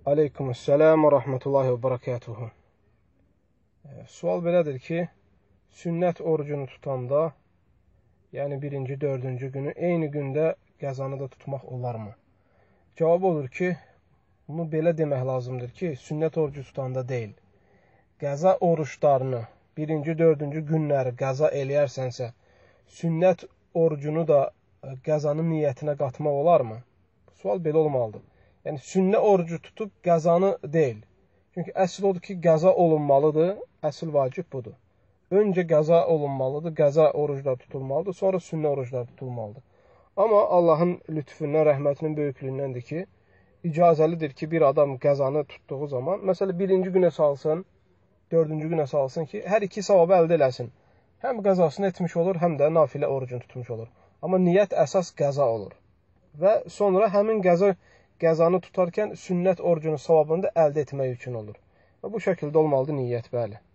Aleykümselam və rəhmətullahi və barakatuhu. Sual belədir ki, sünnət orucunu tutanda, yəni birinci, dördüncü günü eyni gündə qəzanı da tutmaq olarmı? Cavab olur ki, bunu belə demək lazımdır ki, sünnət orucu tutanda deyil. Qəza oruçlarını birinci, dördüncü günləri qəza eləyərsənsə, sünnət orucunu da qəzanın niyyətinə qatmaq olarmı? Sual belə olmalıdır. Yəni, sünnə orucu tutub qəzanı deyil. Çünki əsl odur ki, qəza olunmalıdır, əsl vacib budur. Öncə qəza olunmalıdır, qəza oruclar tutulmalıdır, sonra sünnə oruclar tutulmalıdır. Amma Allahın lütfündən, rəhmətinin böyüklüyündəndir ki, icazəlidir ki, bir adam qəzanı tutduğu zaman, məsələn, birinci günə salsın, dördüncü günə salsın ki, hər iki savabı əldə eləsin. Həm qəzasını etmiş olur, həm də nafilə orucunu tutmuş olur. Amma niyyət əsas qəza olur. Və sonra həmin qəzanı tutarkən sünnət orucunun savabını da əldə etmək üçün olur. Və bu şəkildə olmalıdır niyyət, bəli.